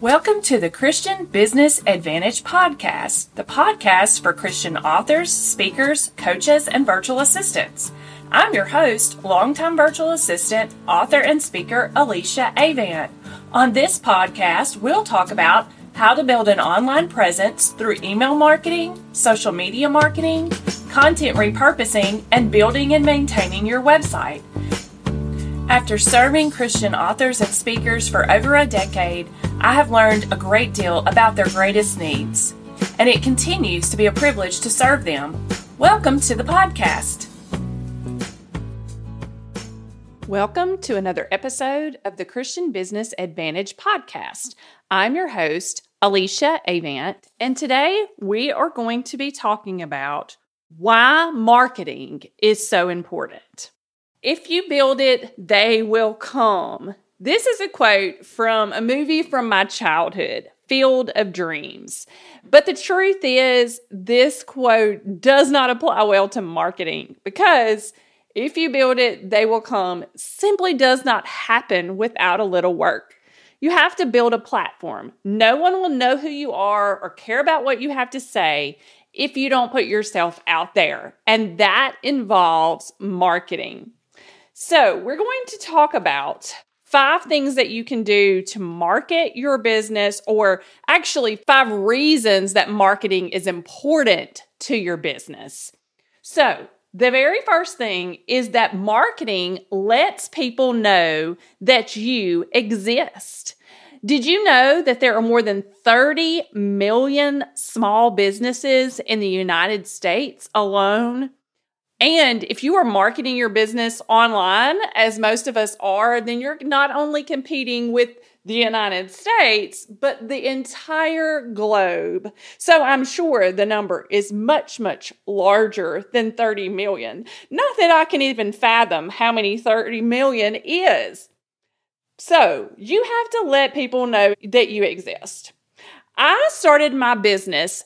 Welcome to the Christian Business Advantage Podcast, the podcast for Christian authors, speakers, coaches, and virtual assistants. I'm your host, longtime virtual assistant, author, and speaker, Alicia Avant. On this podcast, we'll talk about how to build an online presence through email marketing, social media marketing, content repurposing, and building and maintaining your website. After serving Christian authors and speakers for over a decade, I have learned a great deal about their greatest needs, and it continues to be a privilege to serve them. Welcome to the podcast. Welcome to another episode of the Christian Business Advantage Podcast. I'm your host, Alicia Avant, and today we are going to be talking about why marketing is so important. If you build it, they will come. This is a quote from a movie from my childhood, Field of Dreams. But the truth is, this quote does not apply well to marketing because if you build it, they will come simply does not happen without a little work. You have to build a platform. No one will know who you are or care about what you have to say if you don't put yourself out there. And that involves marketing. So we're going to talk about 5 things that you can do to market your business, or actually 5 reasons that marketing is important to your business. So the very first thing is that marketing lets people know that you exist. Did you know that there are more than 30 million small businesses in the United States alone? And if you are marketing your business online, as most of us are, then you're not only competing with the United States, but the entire globe. So I'm sure the number is much, much larger than 30 million. Not that I can even fathom how many 30 million is. So you have to let people know that you exist. I started my business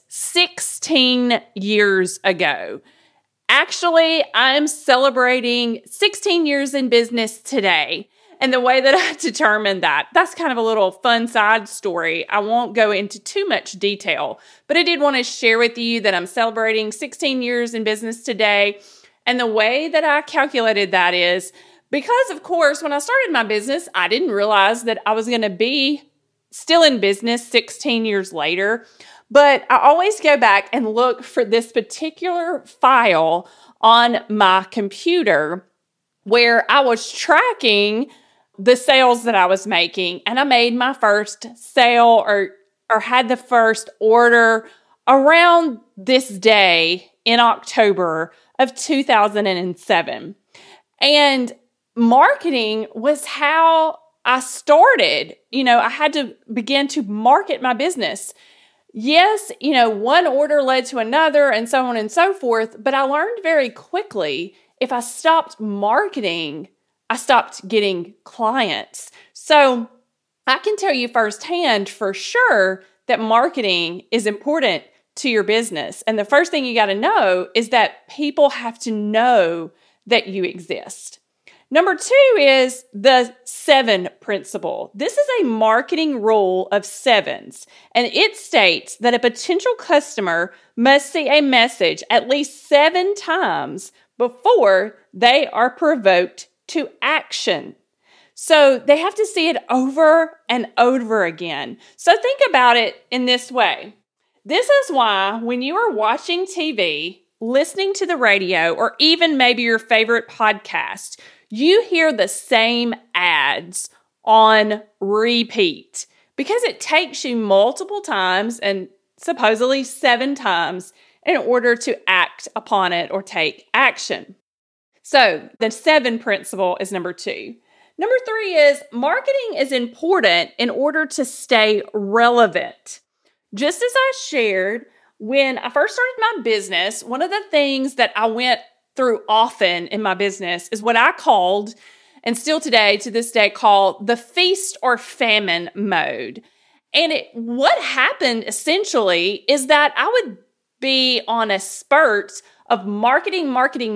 16 years ago. Actually, I'm celebrating 16 years in business today. And the way that I determined that's kind of a little fun side story. I won't go into too much detail, but I did want to share with you that I'm celebrating 16 years in business today. And the way that I calculated that is because, of course, when I started my business, I didn't realize that I was going to be still in business 16 years later. But I always go back and look for this particular file on my computer where I was tracking the sales that I was making. And I made my first sale or had the first order around this day in October of 2007. And marketing was how I started. I had to begin to market my business. Yes, one order led to another and so on and so forth, but I learned very quickly if I stopped marketing, I stopped getting clients. So I can tell you firsthand for sure that marketing is important to your business. And the first thing you got to know is that people have to know that you exist. Number 2 is the 7 principle. This is a marketing rule of 7s, and it states that a potential customer must see a message at least 7 times before they are provoked to action. So they have to see it over and over again. So think about it in this way. This is why when you are watching TV, listening to the radio, or even maybe your favorite podcast, you hear the same ads on repeat because it takes you multiple times and supposedly 7 times in order to act upon it or take action. So the 7 principle is number 2. Number 3 is marketing is important in order to stay relevant. Just as I shared, when I first started my business, one of the things that I went through often in my business is what I called, and still today, to this day, call the feast or famine mode. And what happened essentially is that I would be on a spurt of marketing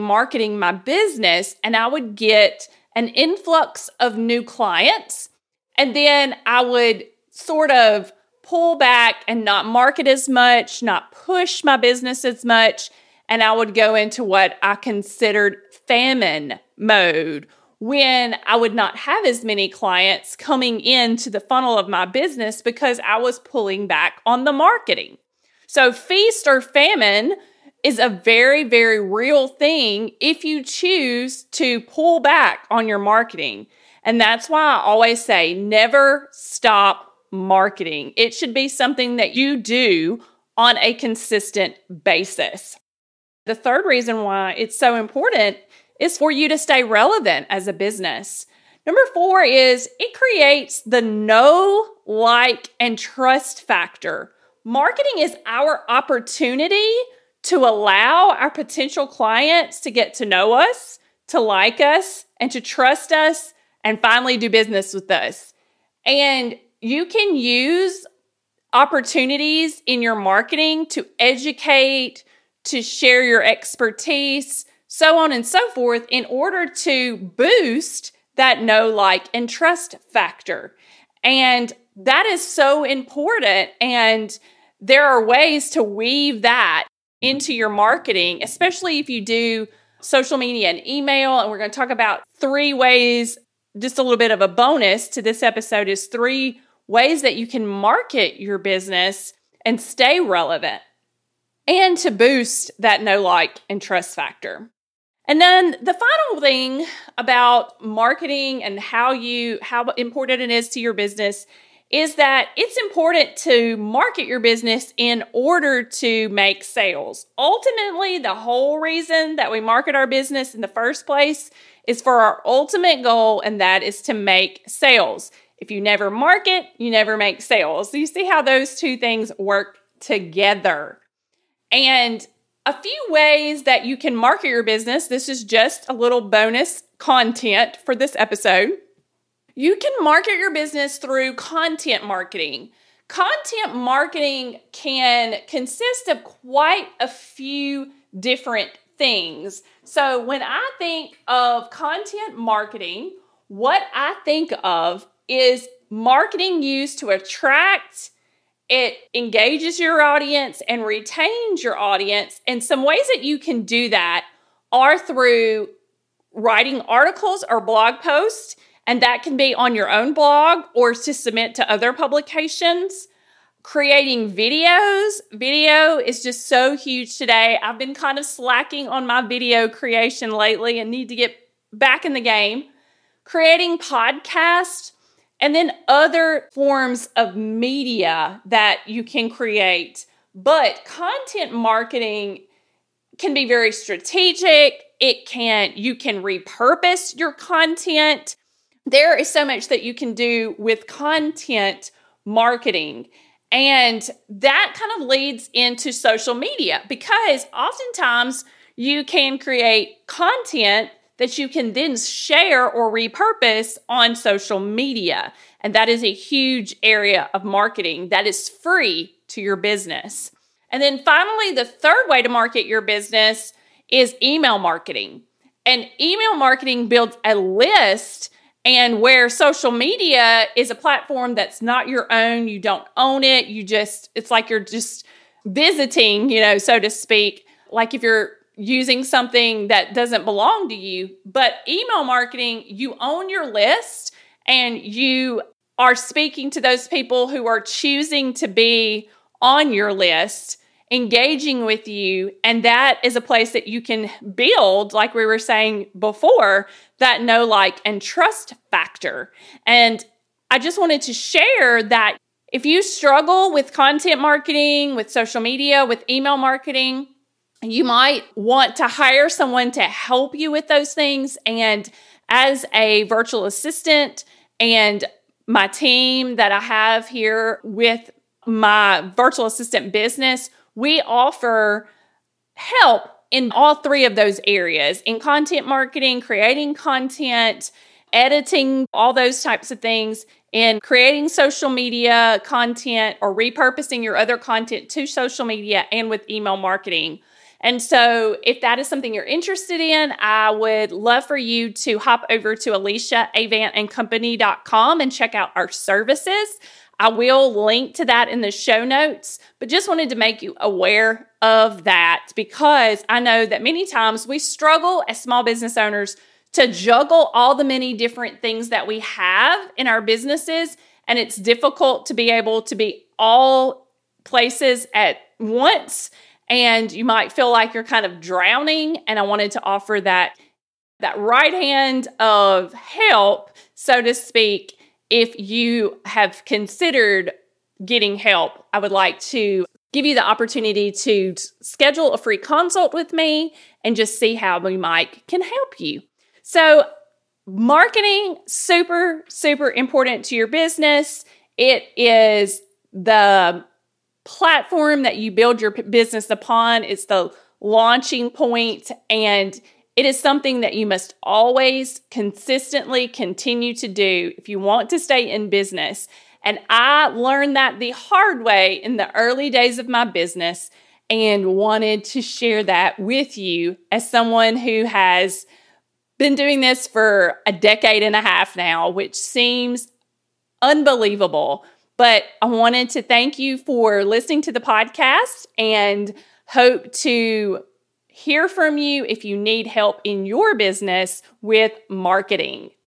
my business, and I would get an influx of new clients, and then I would sort of pull back and not market as much, not push my business as much. And I would go into what I considered famine mode, when I would not have as many clients coming into the funnel of my business because I was pulling back on the marketing. So feast or famine is a very, very real thing if you choose to pull back on your marketing. And that's why I always say, never stop marketing. It should be something that you do on a consistent basis. The third reason why it's so important is for you to stay relevant as a business. Number 4 is it creates the know, like, and trust factor. Marketing is our opportunity to allow our potential clients to get to know us, to like us, and to trust us, and finally do business with us. And you can use opportunities in your marketing to educate, to share your expertise, so on and so forth, in order to boost that know, like, and trust factor. And that is so important. And there are ways to weave that into your marketing, especially if you do social media and email. And we're going to talk about 3 ways, just a little bit of a bonus to this episode is 3 ways that you can market your business and stay relevant and to boost that know, like, and trust factor. And then the final thing about marketing and how important it is to your business is that it's important to market your business in order to make sales. Ultimately, the whole reason that we market our business in the first place is for our ultimate goal, and that is to make sales. If you never market, you never make sales. So you see how those 2 things work together. And a few ways that you can market your business. This is just a little bonus content for this episode. You can market your business through content marketing. Content marketing can consist of quite a few different things. So when I think of content marketing, what I think of is marketing used to attract. It engages your audience and retains your audience. And some ways that you can do that are through writing articles or blog posts, and that can be on your own blog or to submit to other publications. Creating videos. Video is just so huge today. I've been kind of slacking on my video creation lately and need to get back in the game. Creating podcasts. And then other forms of media that you can create. But content marketing can be very strategic. You can repurpose your content. There is so much that you can do with content marketing. And that kind of leads into social media, because oftentimes you can create content that you can then share or repurpose on social media. And that is a huge area of marketing that is free to your business. And then finally, the third way to market your business is email marketing. And email marketing builds a list, and where social media is a platform that's not your own, you don't own it, it's like you're just visiting, so to speak, like if you're using something that doesn't belong to you. But email marketing, you own your list and you are speaking to those people who are choosing to be on your list, engaging with you. And that is a place that you can build, like we were saying before, that know, like, and trust factor. And I just wanted to share that if you struggle with content marketing, with social media, with email marketing, you might want to hire someone to help you with those things. And as a virtual assistant and my team that I have here with my virtual assistant business, we offer help in all 3 of those areas: in content marketing, creating content, editing, all those types of things, in creating social media content or repurposing your other content to social media, and with email marketing. And so if that is something you're interested in, I would love for you to hop over to AliciaAvantandCompany.com and check out our services. I will link to that in the show notes, but just wanted to make you aware of that because I know that many times we struggle as small business owners to juggle all the many different things that we have in our businesses, and it's difficult to be able to be all places at once, and you might feel like you're kind of drowning, and I wanted to offer that right hand of help, so to speak. If you have considered getting help, I would like to give you the opportunity to schedule a free consult with me and just see how we can help you. So marketing, super, super important to your business. It is the platform that you build your business upon. It's the launching point, and it is something that you must always consistently continue to do if you want to stay in business. And I learned that the hard way in the early days of my business and wanted to share that with you as someone who has been doing this for a decade and a half now, which seems unbelievable. But I wanted to thank you for listening to the podcast and hope to hear from you if you need help in your business with marketing.